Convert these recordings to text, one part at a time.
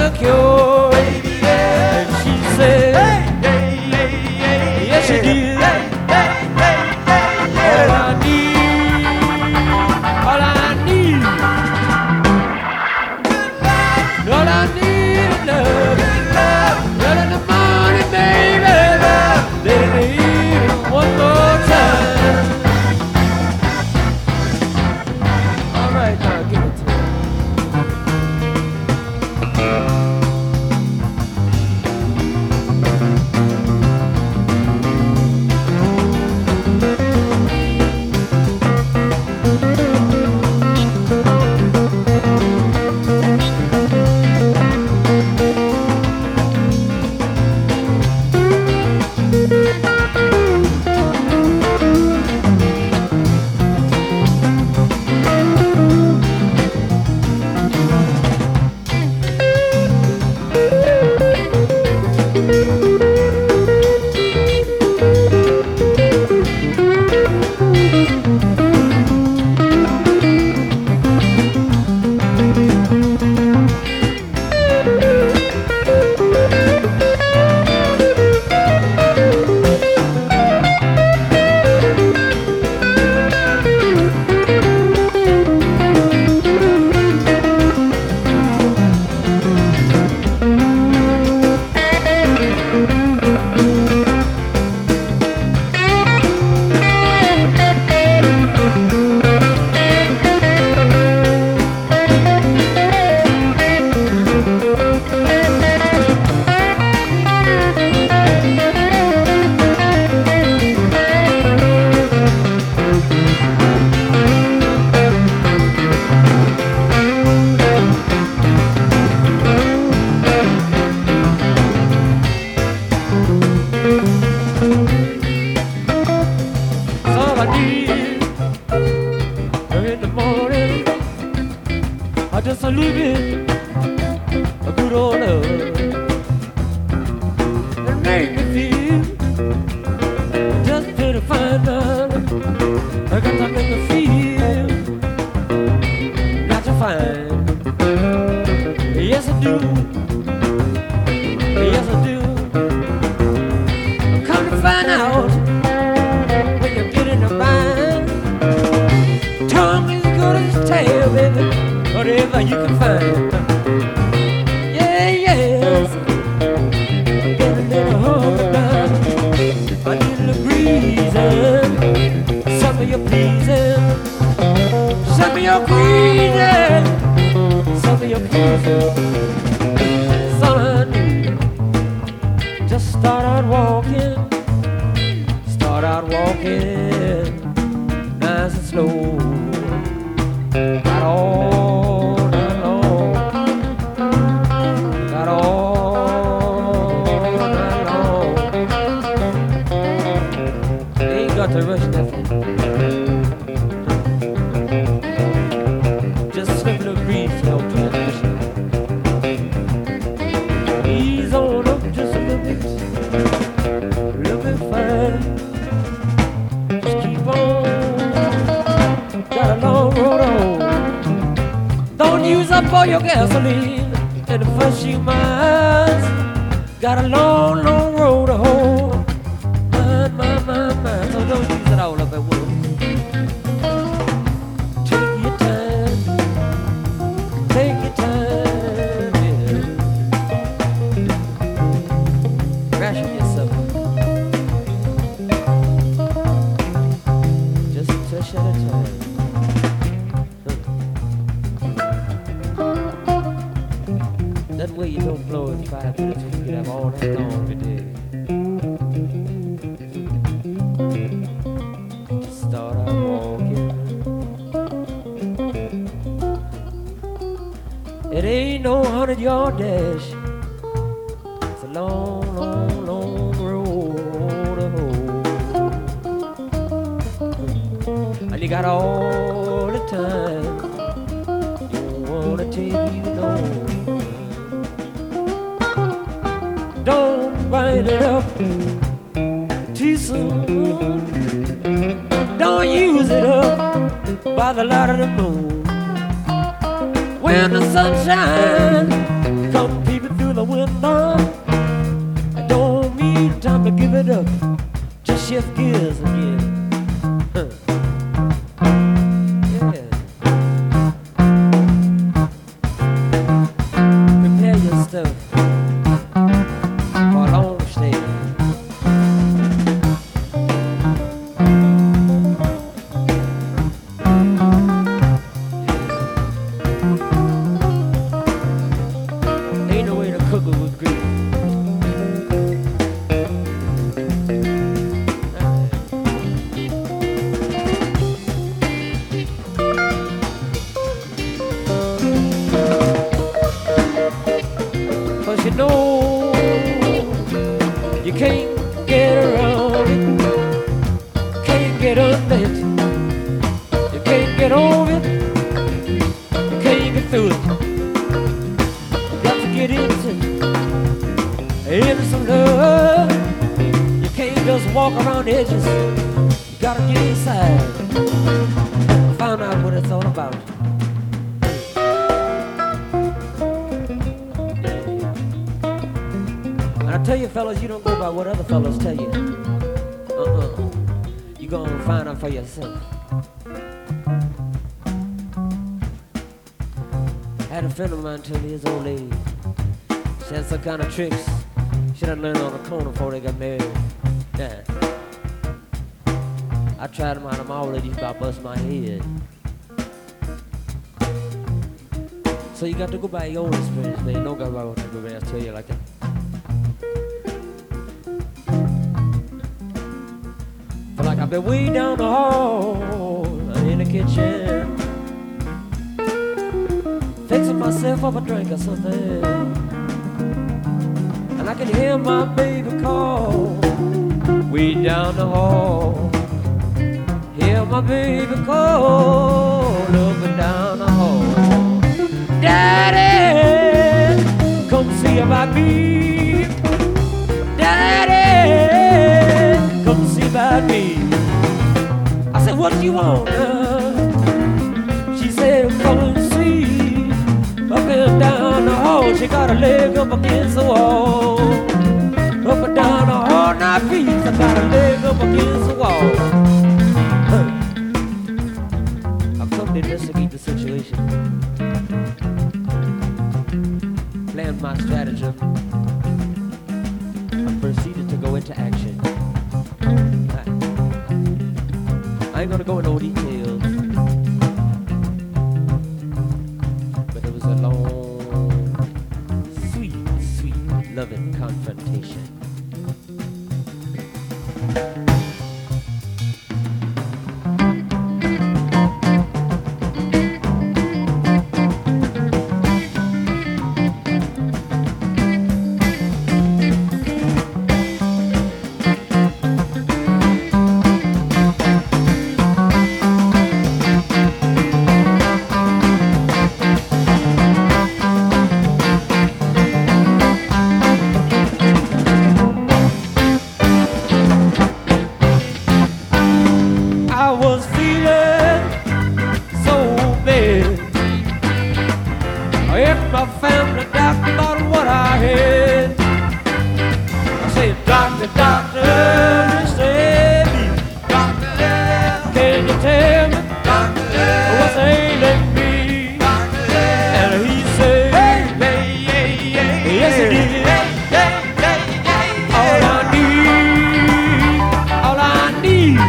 a cure. And she said, yes, she did. All I need, all I need is love. Love in the morning, baby. Let it leave one more time. All right, now give it to me. All I need in the morning, just a little bit of good old love that make me feel just pretty fine, darling. I got to make me feel not so fine. Yes, I do. Yes, I do. I'm come to find out. Baby, whatever you can find. Yeah, yes. Get a little hold down. A little breezing. Some of your pleasing. Some of your greasing. Some of your pleasing. Son, just start out walking. Start out walking. Nice and slow. Got all night long. Got all night long. Ain't got to rush nothing. Just slip a little breeze to help transition. Ease on up just a little bit. A little bit fine. Just keep on. Got a long road on. Don't use up all your gasoline in the first few miles. Got a long, long road to hoe. My. So don't use it all up at once. Take your time. Take your time, yeah. Ration yourself. Just a touch at a time. That way you don't blow in 5 minutes, you can have all that long to do. Just start out walking. It ain't no 100-yard dash. It's a long, long, long road to hoe. And you got all the time. You don't wanna take you long. Don't bite it up too soon. Don't use it up by the light of the moon. When the sun shines, come people going on. I don't mean time to give it up. Just shift gears again. Huh. Yeah. Prepare your stuff for a long stay. Ain't no way to cook it with grief. Cause you know you can't get around it, can't get under it, you can't get over it, you can't get through it. You got to get into some love. You can't just walk around the edges, you gotta get inside, find out what it's all about. And I tell you fellas, you don't go by what other fellas tell you. You gonna find out for yourself. I had a friend of mine tell me his old lady, she had some kind of tricks she done learned on the corner before they got married. Yeah. I tried them out, I'm already about bust my head. So you got to go by your own experience, man. Don't go by what everybody else tell you like that. Feel like I've been way down the hall in the kitchen, fixing myself up a drink or something, and I can hear my baby call way down the hall. Hear my baby call up and down the hall. Daddy, come see about me. Daddy, come see about me. I said, what do you want? She said, come and see. Up and down the hall, she got a leg up against the wall. Up and down the hall, now please, I got a leg up against the wall. I've come to investigate the situation, planned my stratagem, I proceeded to go into action. I ain't gonna go into no details, but it was a long, sweet, sweet, loving confrontation. I was feeling so bad. I asked my family doctor about what I had. I said, doctor, doctor, save me. Doctor, can you tell me what's ailing me? And he said, yes he did. All I need.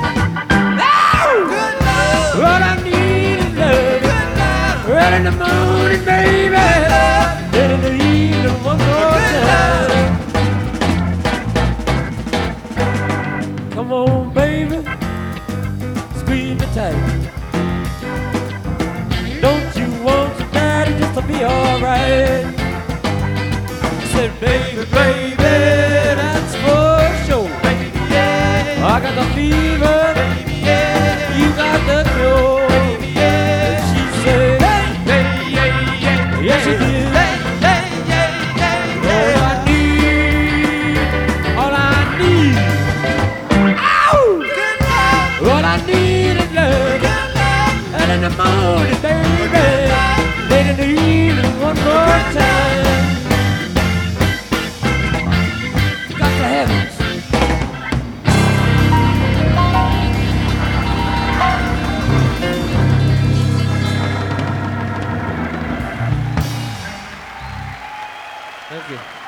What I need is love. Early in the morning, baby. Then in the evening, one more time. Come on, baby. Squeeze me tight. Don't you want your daddy just to be alright? I said, baby, baby, that's for sure. Baby, yeah. I got the fever. Baby, yeah. You got the cure. Baby, yeah. She said, hey, hey, hey, hey, yes she did. Hey, hey, hey, hey, all I need, ow! Good love. All I need is love. Good love. And in the morning, baby, late in the evening, one more time. Thank you.